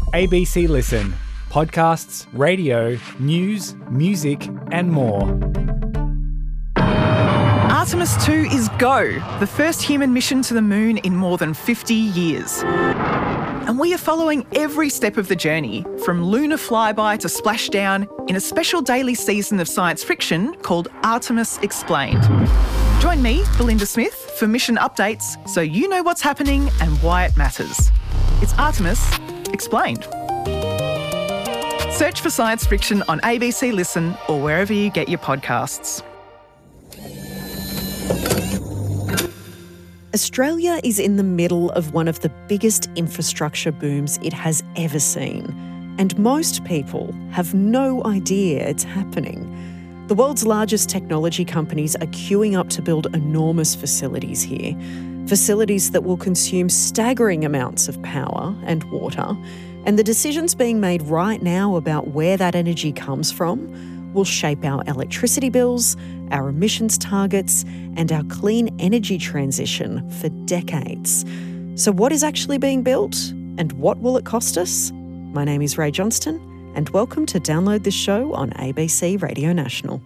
ABC Listen. Podcasts, radio, news, music, and more. Artemis 2 is go, the first human mission to the moon in more than 50 years. And we are following every step of the journey, from lunar flyby to splashdown, in a special daily season of science fiction called Artemis Explained. Join me, Belinda Smith, for mission updates so you know what's happening and why it matters. It's Artemis Explained. Search for science fiction on ABC Listen or wherever you get your podcasts. Australia is in the middle of one of the biggest infrastructure booms it has ever seen, and most people have no idea it's happening. The world's largest technology companies are queuing up to build enormous facilities here, facilities that will consume staggering amounts of power and water, and the decisions being made right now about where that energy comes from will shape our electricity bills, our emissions targets, and our clean energy transition for decades. So what is actually being built, and what will it cost us? My name is Ray Johnston, and welcome to Download This Show on ABC Radio National.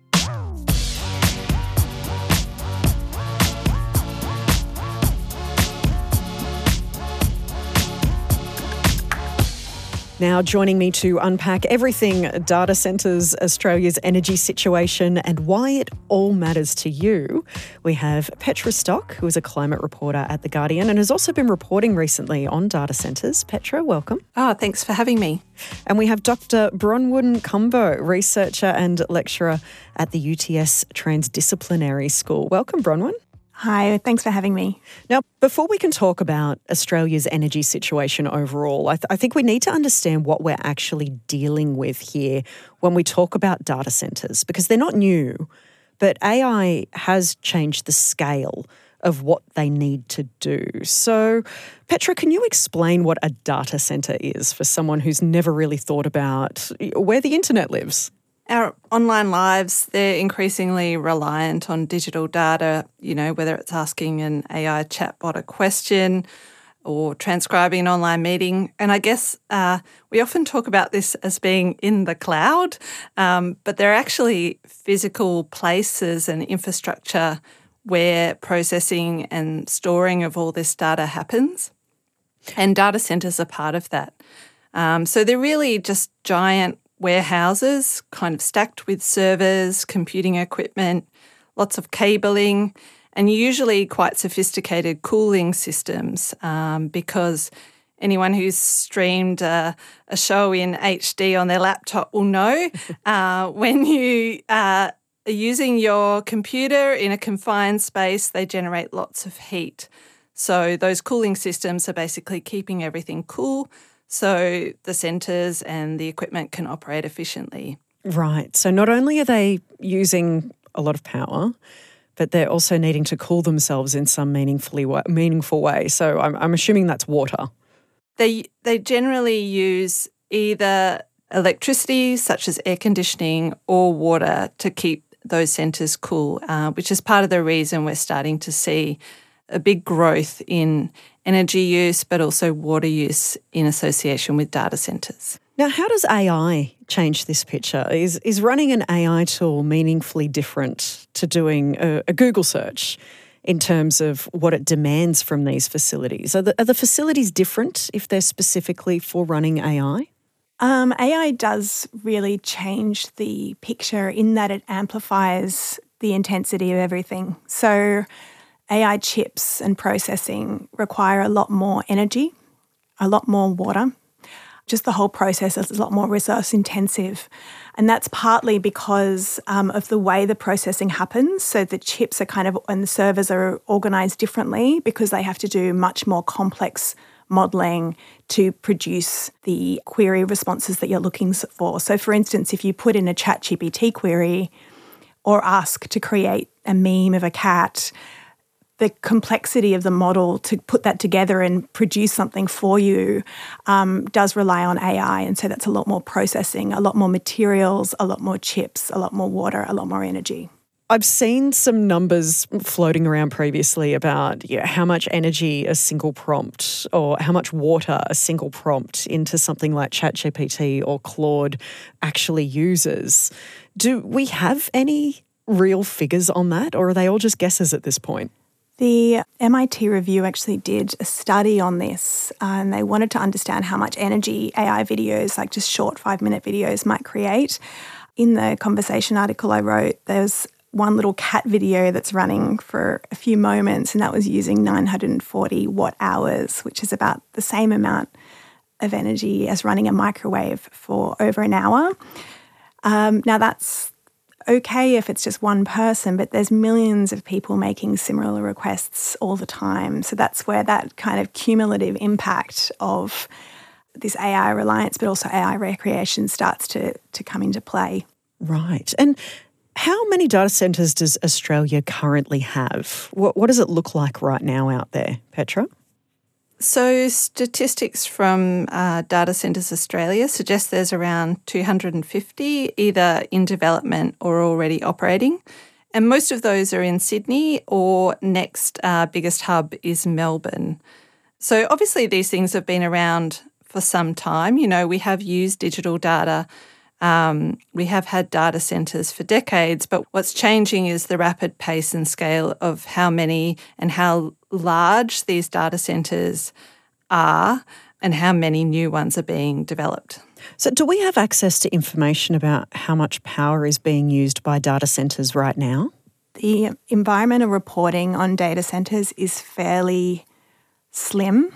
Now joining me to unpack everything data centres, Australia's energy situation and why it all matters to you, we have Petra Stock, who is a climate reporter at The Guardian and has also been reporting recently on data centres. Petra, welcome. Oh, thanks for having me. And we have Dr. Bronwyn Combo, researcher and lecturer at the UTS Transdisciplinary School. Welcome, Bronwyn. Hi, thanks for having me. Now, before we can talk about Australia's energy situation overall, I think we need to understand what we're actually dealing with here when we talk about data centres, because they're not new, but AI has changed the scale of what they need to do. So, Petra, can you explain what a data centre is for someone who's never really thought about where the internet lives? Our online lives, they're increasingly reliant on digital data, whether it's asking an AI chatbot a question or transcribing an online meeting. And I guess we often talk about this as being in the cloud, but they're actually physical places and infrastructure where processing and storing of all this data happens. And data centres are part of that. So they're really just giant warehouses, kind of stacked with servers, computing equipment, lots of cabling, and usually quite sophisticated cooling systems, because anyone who's streamed a show in HD on their laptop will know when you are using your computer in a confined space, they generate lots of heat. So those cooling systems are basically keeping everything cool, so the centres and the equipment can operate efficiently. Right. So not only are they using a lot of power, but they're also needing to cool themselves in some meaningful way. So I'm assuming that's water. They generally use either electricity, such as air conditioning, or water to keep those centres cool, which is part of the reason we're starting to see a big growth in energy use, but also water use in association with data centres. Now, how does AI change this picture? Is running an AI tool meaningfully different to doing a Google search in terms of what it demands from these facilities? Are the facilities different if they're specifically for running AI? AI does really change the picture in that it amplifies the intensity of everything. So AI chips and processing require a lot more energy, a lot more water. Just the whole process is a lot more resource intensive. And that's partly because of the way the processing happens. So the chips and the servers are organised differently because they have to do much more complex modelling to produce the query responses that you're looking for. So for instance, if you put in a ChatGPT query or ask to create a meme of a cat, the complexity of the model to put that together and produce something for you does rely on AI. And so that's a lot more processing, a lot more materials, a lot more chips, a lot more water, a lot more energy. I've seen some numbers floating around previously about how much energy a single prompt or how much water a single prompt into something like ChatGPT or Claude actually uses. Do we have any real figures on that, or are they all just guesses at this point? The MIT review actually did a study on this, and they wanted to understand how much energy AI videos, like just short 5-minute videos, might create. In the conversation article I wrote, there's one little cat video that's running for a few moments, and that was using 940 watt hours, which is about the same amount of energy as running a microwave for over an hour. Now that's okay if it's just one person, but there's millions of people making similar requests all the time. So that's where that kind of cumulative impact of this AI reliance, but also AI recreation starts to come into play. Right. And how many data centres does Australia currently have? What does it look like right now out there, Petra? So statistics from Data Centres Australia suggest there's around 250 either in development or already operating. And most of those are in Sydney, or next biggest hub is Melbourne. So obviously these things have been around for some time. You know, we have used digital data. We have had data centres for decades, but what's changing is the rapid pace and scale of how many and how large these data centres are and how many new ones are being developed. So do we have access to information about how much power is being used by data centres right now? The environmental reporting on data centres is fairly slim.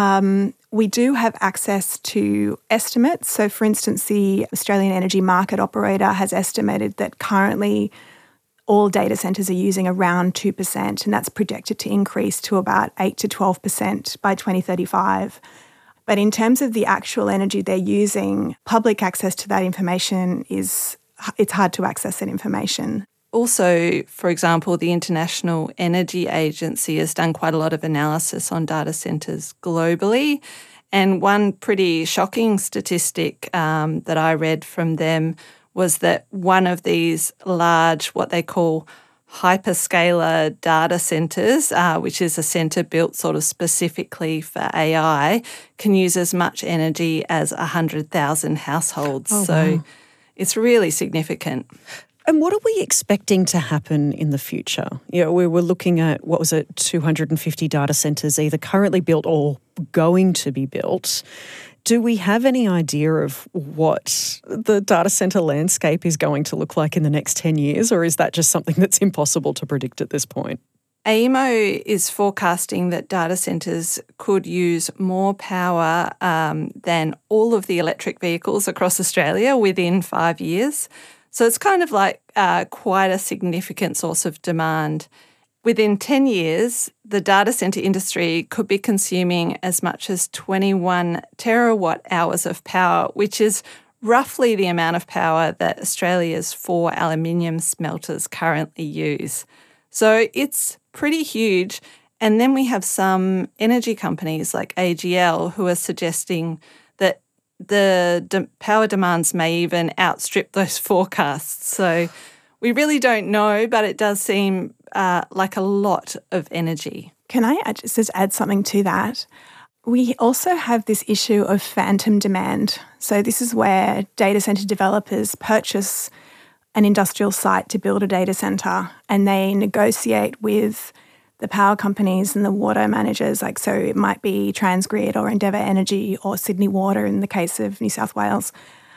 We do have access to estimates. So, for instance, the Australian Energy Market Operator has estimated that currently all data centres are using around 2%, and that's projected to increase to about 8 to 12% by 2035. But in terms of the actual energy they're using, public access to that information it's hard to access that information. Also, for example, the International Energy Agency has done quite a lot of analysis on data centres globally. And one pretty shocking statistic that I read from them was that one of these large, what they call hyperscaler data centres, which is a centre built sort of specifically for AI, can use as much energy as 100,000 households. Oh, so wow. It's really significant. And what are we expecting to happen in the future? You know, we were looking at, 250 data centres either currently built or going to be built. Do we have any idea of what the data centre landscape is going to look like in the next 10 years, or is that just something that's impossible to predict at this point? AEMO is forecasting that data centres could use more power than all of the electric vehicles across Australia within 5 years. So it's kind of like quite a significant source of demand. Within 10 years, the data centre industry could be consuming as much as 21 terawatt hours of power, which is roughly the amount of power that Australia's 4 aluminium smelters currently use. So it's pretty huge. And then we have some energy companies like AGL who are suggesting that the power demands may even outstrip those forecasts. So we really don't know, but it does seem like a lot of energy. Can I just add something to that? We also have this issue of phantom demand. So this is where data centre developers purchase an industrial site to build a data centre, and they negotiate with the power companies and the water managers, so it might be Transgrid or Endeavour Energy or Sydney Water in the case of New South Wales,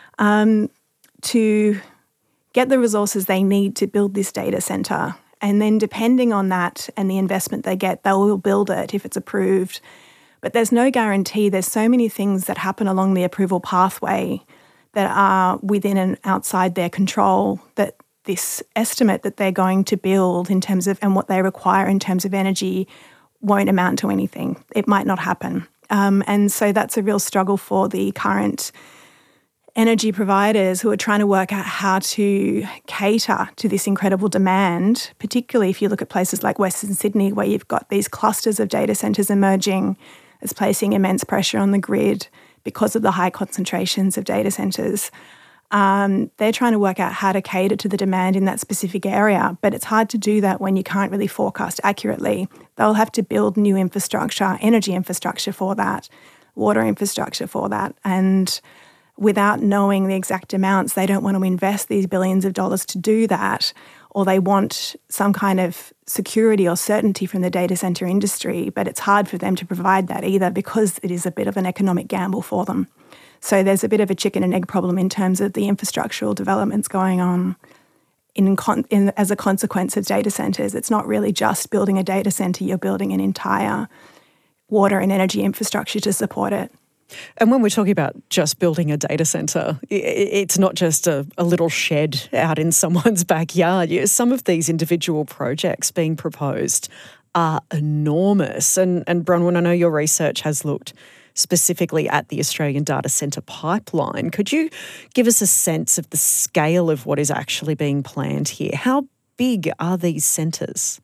to get the resources they need to build this data centre. And then depending on that and the investment they get, they will build it if it's approved. But there's no guarantee. There's so many things that happen along the approval pathway that are within and outside their control, that this estimate that they're going to build in terms of and what they require in terms of energy won't amount to anything. It might not happen. And so that's a real struggle for the current energy providers who are trying to work out how to cater to this incredible demand, particularly if you look at places like Western Sydney where you've got these clusters of data centres emerging. It's placing immense pressure on the grid because of the high concentrations of data centres. They're trying to work out how to cater to the demand in that specific area, but it's hard to do that when you can't really forecast accurately. They'll have to build new infrastructure, energy infrastructure for that, water infrastructure for that, and without knowing the exact amounts, they don't want to invest these billions of dollars to do that, or they want some kind of security or certainty from the data center industry, but it's hard for them to provide that either because it is a bit of an economic gamble for them. So there's a bit of a chicken and egg problem in terms of the infrastructural developments going on as a consequence of data centers. It's not really just building a data center, you're building an entire water and energy infrastructure to support it. And when we're talking about just building a data centre, it's not just a little shed out in someone's backyard. Some of these individual projects being proposed are enormous. And Bronwyn, I know your research has looked specifically at the Australian data centre pipeline. Could you give us a sense of the scale of what is actually being planned here? How big are these centres?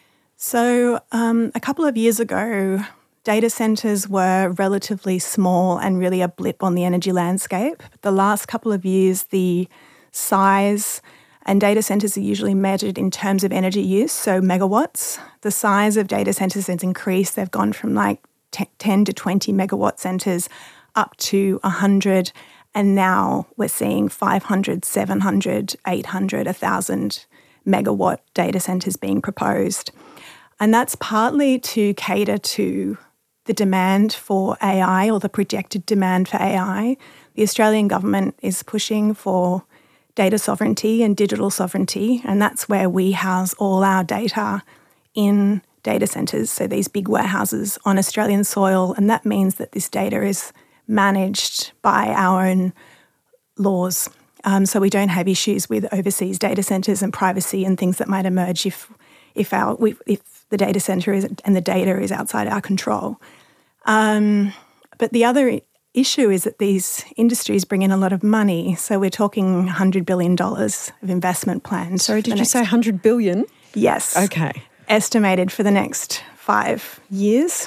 So a couple of years ago, data centres were relatively small and really a blip on the energy landscape. The last couple of years, the size, and data centres are usually measured in terms of energy use, so megawatts. The size of data centres has increased. They've gone from like 10 to 20 megawatt centres up to 100, and now we're seeing 500, 700, 800, 1,000 megawatt data centres being proposed. And that's partly to cater to the demand for AI, or the projected demand for AI. The Australian government is pushing for data sovereignty and digital sovereignty, and that's where we house all our data in data centres, so these big warehouses on Australian soil, and that means that this data is managed by our own laws. So we don't have issues with overseas data centres and privacy and things that might emerge if the data centre is and the data is outside our control. But the other issue is that these industries bring in a lot of money. So we're talking $100 billion of investment plans. Sorry, did you say $100 billion? Yes. Okay. Estimated for the next 5 years.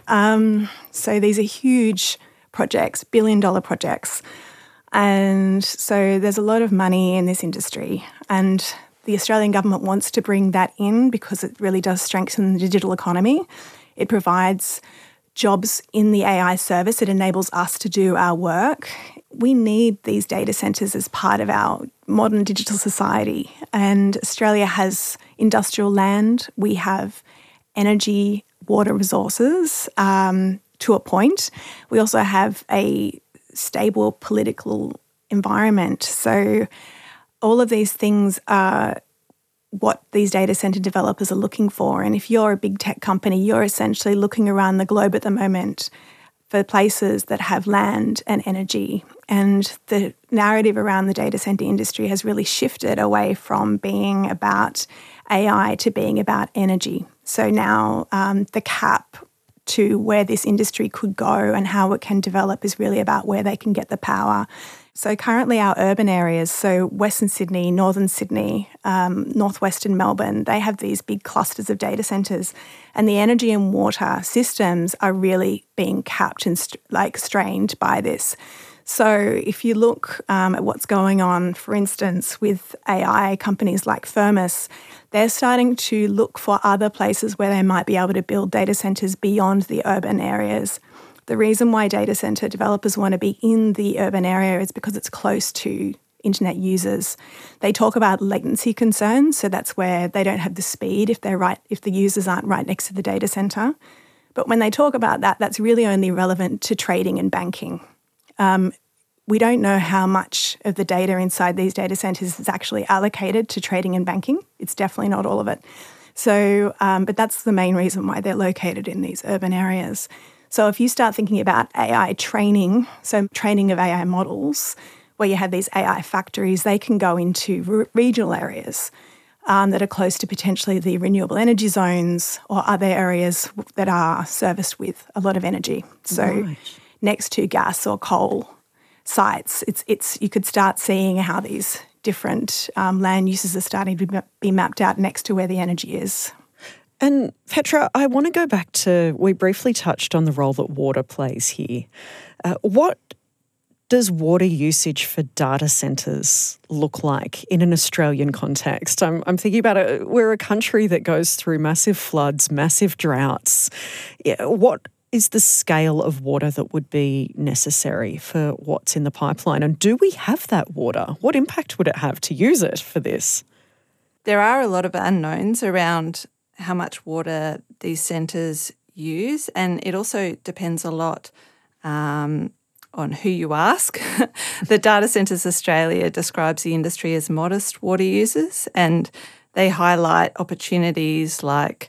So these are huge projects, billion-dollar projects. And so there's a lot of money in this industry. And the Australian government wants to bring that in because it really does strengthen the digital economy. It provides jobs in the AI service. It enables us to do our work. We need these data centres as part of our modern digital society. And Australia has industrial land. We have energy, water resources to a point. We also have a stable political environment. So all of these things are what these data centre developers are looking for. And if you're a big tech company, you're essentially looking around the globe at the moment for places that have land and energy. And the narrative around the data centre industry has really shifted away from being about AI to being about energy. So now the cap to where this industry could go and how it can develop is really about where they can get the power. So currently our urban areas, so Western Sydney, Northern Sydney, Northwestern Melbourne, they have these big clusters of data centres, and the energy and water systems are really being capped and strained by this. So if you look at what's going on, for instance, with AI companies like Firmus, they're starting to look for other places where they might be able to build data centres beyond the urban areas. The reason why data centre developers want to be in the urban area is because it's close to internet users. They talk about latency concerns, so that's where they don't have the speed if the users aren't right next to the data centre. But when they talk about that, that's really only relevant to trading and banking. We don't know how much of the data inside these data centres is actually allocated to trading and banking. It's definitely not all of it. So, but that's the main reason why they're located in these urban areas. So if you start thinking about AI training, so training of AI models, where you have these AI factories, they can go into regional areas that are close to potentially the renewable energy zones or other areas that are serviced with a lot of energy. So next to gas or coal sites, you could start seeing how these different land uses are starting to be mapped out next to where the energy is. And Petra, I want to go back to, we briefly touched on the role that water plays here. What does water usage for data centres look like in an Australian context? I'm thinking about it. We're a country that goes through massive floods, massive droughts. What is the scale of water that would be necessary for what's in the pipeline? And do we have that water? What impact would it have to use it for this? There are a lot of unknowns around how much water these centres use, and it also depends a lot on who you ask. The Data Centres Australia describes the industry as modest water users, and they highlight opportunities like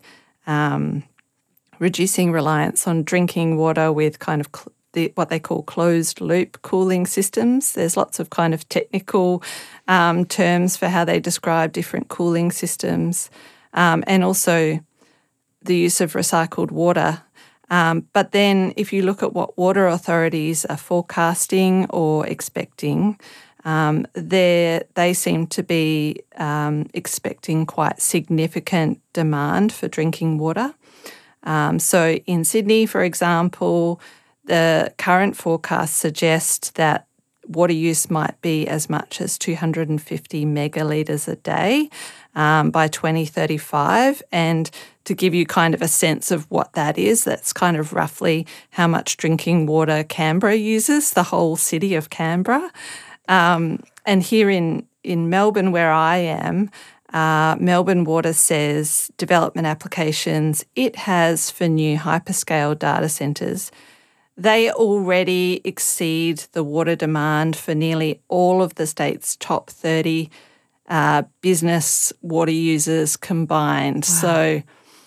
reducing reliance on drinking water with kind of what they call closed-loop cooling systems. There's lots of kind of technical terms for how they describe different cooling systems, and also the use of recycled water. But then if you look at what water authorities are forecasting or expecting, they seem to be expecting quite significant demand for drinking water. So in Sydney, for example, the current forecasts suggest that water use might be as much as 250 megalitres a day by 2035. And to give you kind of a sense of what that is, that's kind of roughly how much drinking water Canberra uses, the whole city of Canberra. And here in Melbourne, where I am, Melbourne Water says development applications it has for new hyperscale data centres, they already exceed the water demand for nearly all of the state's top 30 business water users combined. Wow. So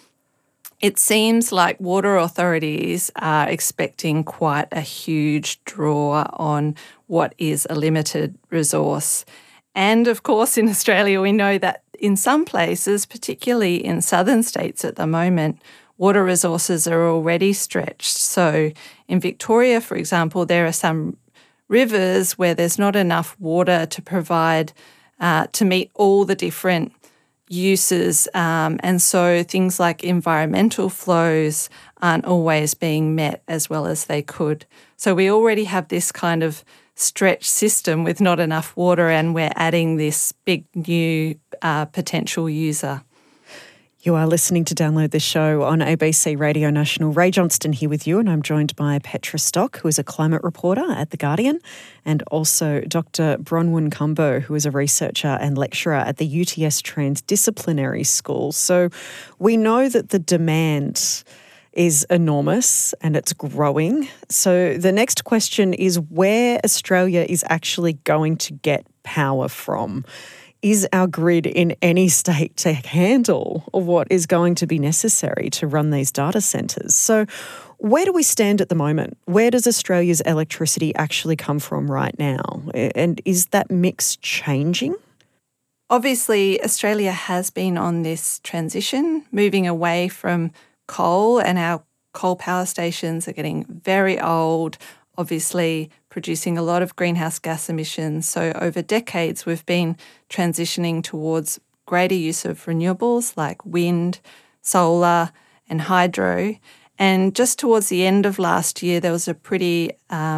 it seems like water authorities are expecting quite a huge draw on what is a limited resource. And of course, in Australia, we know that in some places, particularly in southern states at the moment, water resources are already stretched. So in Victoria, for example, there are some rivers where there's not enough water to provide to meet all the different uses. And so things like environmental flows aren't always being met as well as they could. So we already have this kind of stretched system with not enough water, and we're adding this big new potential user. You are listening to Download This Show on ABC Radio National. Ray Johnston here with you, and I'm joined by Petra Stock, who is a climate reporter at The Guardian, and also Dr. Bronwyn Cumbo, who is a researcher and lecturer at the UTS Transdisciplinary School. So we know that the demand is enormous and it's growing. So the next question is where Australia is actually going to get power from. Is our grid in any state to handle what is going to be necessary to run these data centres? So where do we stand at the moment? Where does Australia's electricity actually come from right now? And is that mix changing? Obviously, Australia has been on this transition, moving away from coal, and our coal power stations are getting very old, obviously producing a lot of greenhouse gas emissions. So over decades, we've been transitioning towards greater use of renewables like wind, solar and hydro. And just towards the end of last year, there was a pretty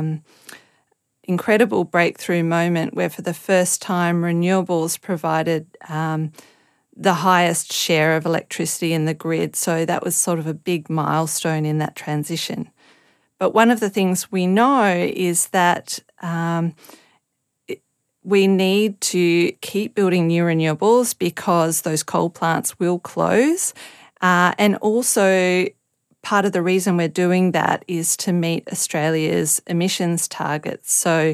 incredible breakthrough moment where for the first time renewables provided the highest share of electricity in the grid. So that was sort of a big milestone in that transition. But one of the things we know is that we need to keep building new renewables because those coal plants will close. And also part of the reason we're doing that is to meet Australia's emissions targets. So,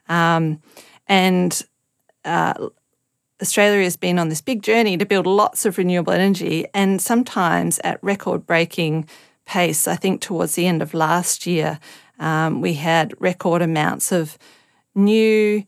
Australia has been on this big journey to build lots of renewable energy, and sometimes at record-breaking pace. I think towards the end of last year, we had record amounts of new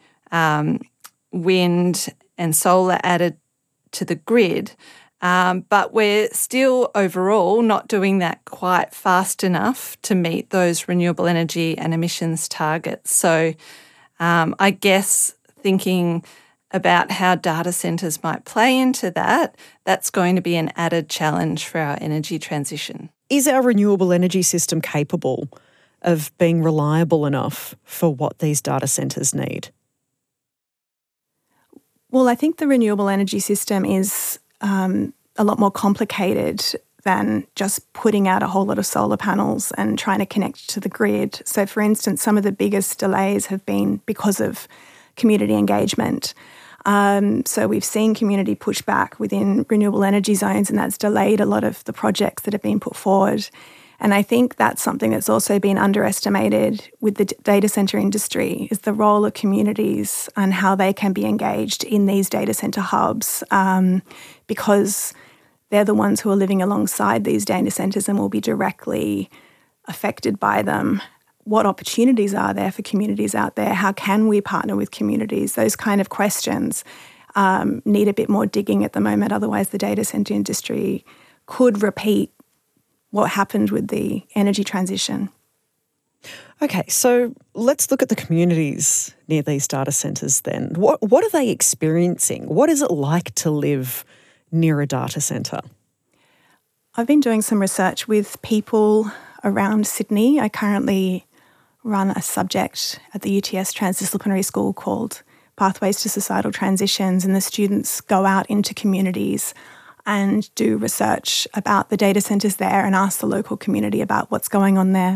wind and solar added to the grid. But we're still overall not doing that quite fast enough to meet those renewable energy and emissions targets. So I guess thinking about how data centres might play into that, that's going to be an added challenge for our energy transition. Is our renewable energy system capable of being reliable enough for what these data centres need? Well, I think the renewable energy system is a lot more complicated than just putting out a whole lot of solar panels and trying to connect to the grid. So, for instance, some of the biggest delays have been because of community engagement. So we've seen community pushback within renewable energy zones, and that's delayed a lot of the projects that have been put forward. And I think that's something that's also been underestimated with the data centre industry, is the role of communities and how they can be engaged in these data centre hubs, because they're the ones who are living alongside these data centres and will be directly affected by them. What opportunities are there for communities out there? How can we partner with communities? Those kind of questions need a bit more digging at the moment. Otherwise, the data centre industry could repeat what happened with the energy transition. Okay, so let's look at the communities near these data centres then. What are they experiencing? What is it like to live near a data centre? I've been doing some research with people around Sydney. I currently run a subject at the UTS Transdisciplinary School called Pathways to Societal Transitions, and the students go out into communities and do research about the data centres there and ask the local community about what's going on there.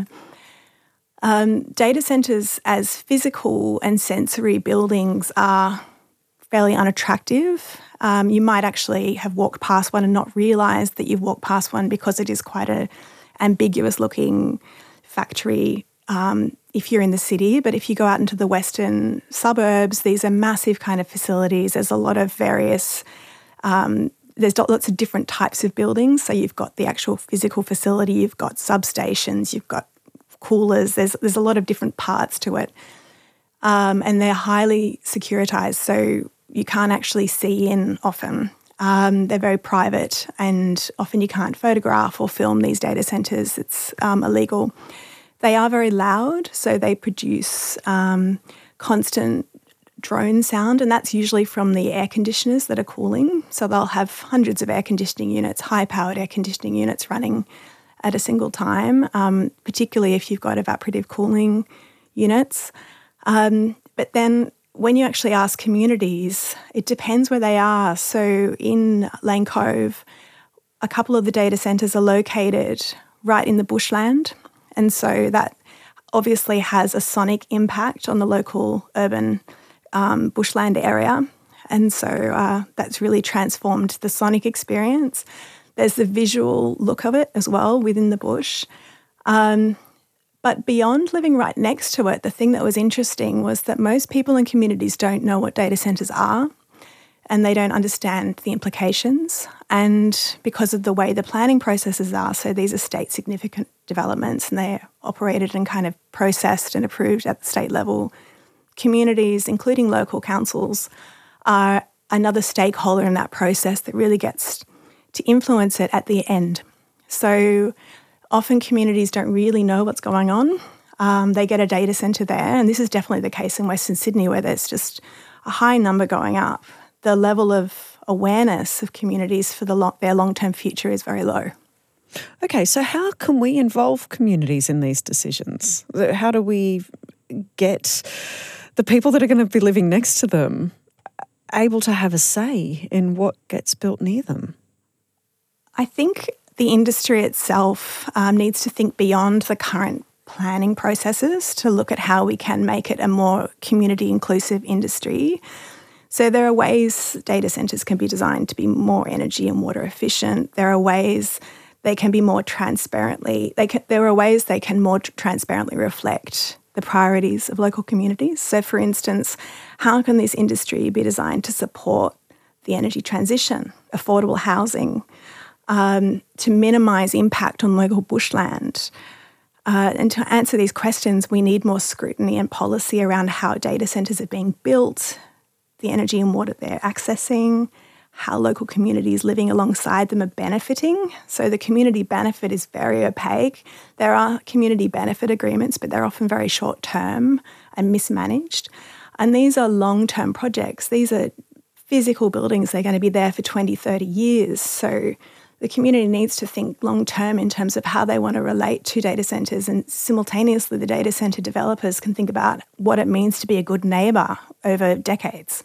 Data centres as physical and sensory buildings are fairly unattractive. You might actually have walked past one and not realised that you've walked past one because it is quite an ambiguous looking factory if you're in the city. But if you go out into the western suburbs, these are massive kind of facilities. There's a lot of various there's lots of different types of buildings. So you've got the actual physical facility, you've got substations, you've got coolers. There's a lot of different parts to it. And they're highly securitized, so you can't actually see in often. They're very private, and often you can't photograph or film these data centres. It's illegal. They are very loud, so they produce constant drone sound, and that's usually from the air conditioners that are cooling. So they'll have hundreds of air conditioning units, high-powered air conditioning units running at a single time, particularly if you've got evaporative cooling units. But then when you actually ask communities, it depends where they are. So in Lane Cove, a couple of the data centres are located right in the bushland, and so that obviously has a sonic impact on the local urban bushland area. And so that's really transformed the sonic experience. There's the visual look of it as well within the bush. But beyond living right next to it, the thing that was interesting was that most people in communities don't know what data centres are, and they don't understand the implications. And because of the way the planning processes are, so these are state significant developments and they're operated and kind of processed and approved at the state level, communities, including local councils, are another stakeholder in that process that really gets to influence it at the end. So often communities don't really know what's going on. They get a data centre there, and this is definitely the case in Western Sydney where there's just a high number going up. The level of awareness of communities for their long-term future is very low. Okay, so how can we involve communities in these decisions? How do we get the people that are going to be living next to them able to have a say in what gets built near them? I think the industry itself needs to think beyond the current planning processes to look at how we can make it a more community-inclusive industry. So there are ways data centres can be designed to be more energy and water efficient. There are ways they can be more transparently, there are ways they can more transparently reflect the priorities of local communities. So for instance, how can this industry be designed to support the energy transition, affordable housing, to minimise impact on local bushland? And to answer these questions, we need more scrutiny and policy around how data centres are being built, the energy and water they're accessing, how local communities living alongside them are benefiting. So the community benefit is very opaque. There are community benefit agreements, but they're often very short-term and mismanaged. And these are long-term projects. These are physical buildings. They're going to be there for 20, 30 years. So the community needs to think long term in terms of how they want to relate to data centres, and simultaneously the data centre developers can think about what it means to be a good neighbour over decades.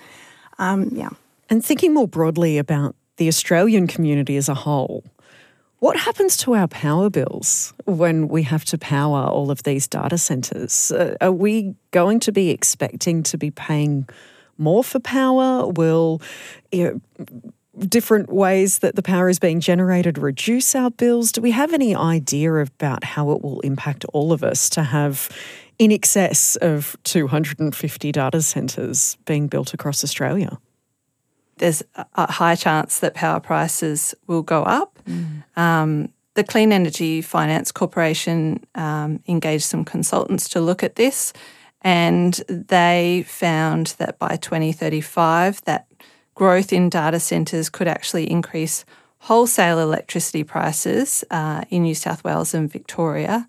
And thinking more broadly about the Australian community as a whole, what happens to our power bills when we have to power all of these data centres? Are we going to be expecting to be paying more for power? Will different ways that the power is being generated reduce our bills? Do we have any idea about how it will impact all of us to have in excess of 250 data centres being built across Australia? There's a high chance that power prices will go up. The Clean Energy Finance Corporation engaged some consultants to look at this, and they found that by 2035 that growth in data centres could actually increase wholesale electricity prices in New South Wales and Victoria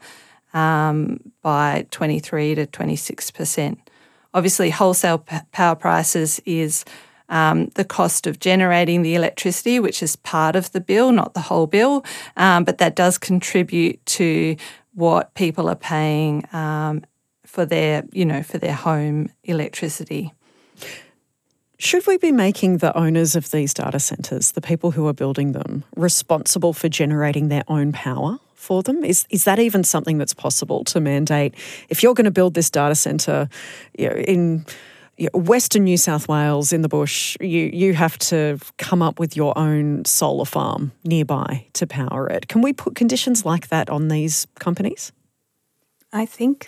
by 23 to 26%. Obviously, wholesale power prices is the cost of generating the electricity, which is part of the bill, not the whole bill, but that does contribute to what people are paying for their home electricity. Should we be making the owners of these data centres, the people who are building them, responsible for generating their own power for them? Is that even something that's possible to mandate? If you're going to build this data centre in Western New South Wales in the bush, you have to come up with your own solar farm nearby to power it. Can we put conditions like that on these companies? I think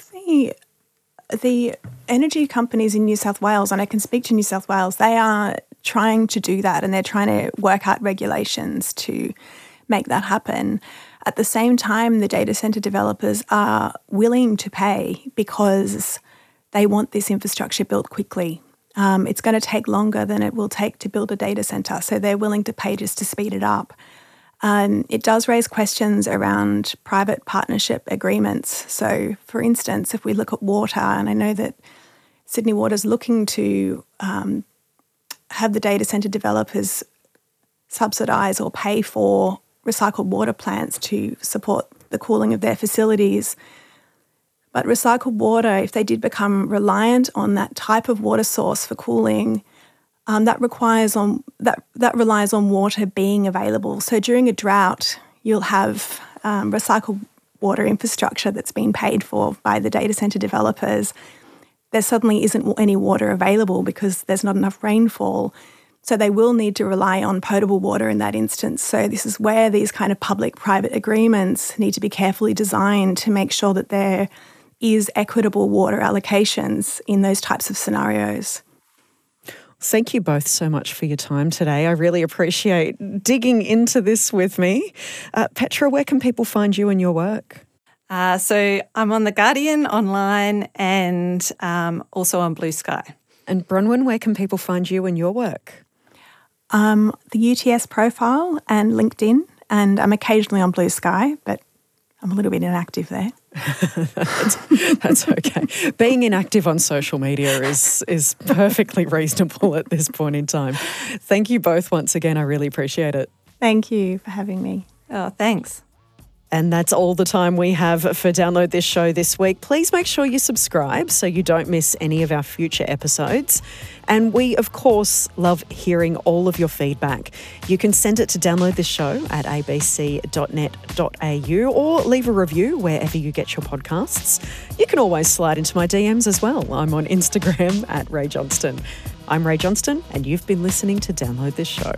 the energy companies in New South Wales, and I can speak to New South Wales, they are trying to do that, and they're trying to work out regulations to make that happen. At the same time, the data centre developers are willing to pay because they want this infrastructure built quickly. It's going to take longer than it will take to build a data centre, so they're willing to pay just to speed it up. It does raise questions around private partnership agreements. So, for instance, if we look at water, and I know that Sydney Water is looking to have the data centre developers subsidise or pay for recycled water plants to support the cooling of their facilities. But recycled water, if they did become reliant on that type of water source for cooling, that relies on water being available. So during a drought, you'll have recycled water infrastructure that's been paid for by the data centre developers. There suddenly isn't any water available because there's not enough rainfall. So they will need to rely on potable water in that instance. So this is where these kind of public-private agreements need to be carefully designed to make sure that there is equitable water allocations in those types of scenarios. Thank you both so much for your time today. I really appreciate digging into this with me. Petra, where can people find you and your work? So I'm on The Guardian online and also on Blue Sky. And Bronwyn, where can people find you and your work? The UTS profile and LinkedIn, and I'm occasionally on Blue Sky, but I'm a little bit inactive there. That's okay. Being inactive on social media is perfectly reasonable at this point in time. Thank you both once again. I really appreciate it. Thank you for having me. Oh, thanks. And that's all the time we have for Download This Show this week. Please make sure you subscribe so you don't miss any of our future episodes. And we, of course, love hearing all of your feedback. You can send it to Download This Show at abc.net.au or leave a review wherever you get your podcasts. You can always slide into my DMs as well. I'm on Instagram at Ray Johnston. I'm Ray Johnston, and you've been listening to Download This Show.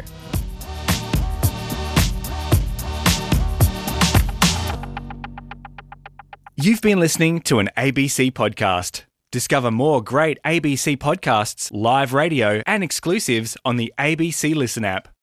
You've been listening to an ABC podcast. Discover more great ABC podcasts, live radio, and exclusives on the ABC Listen app.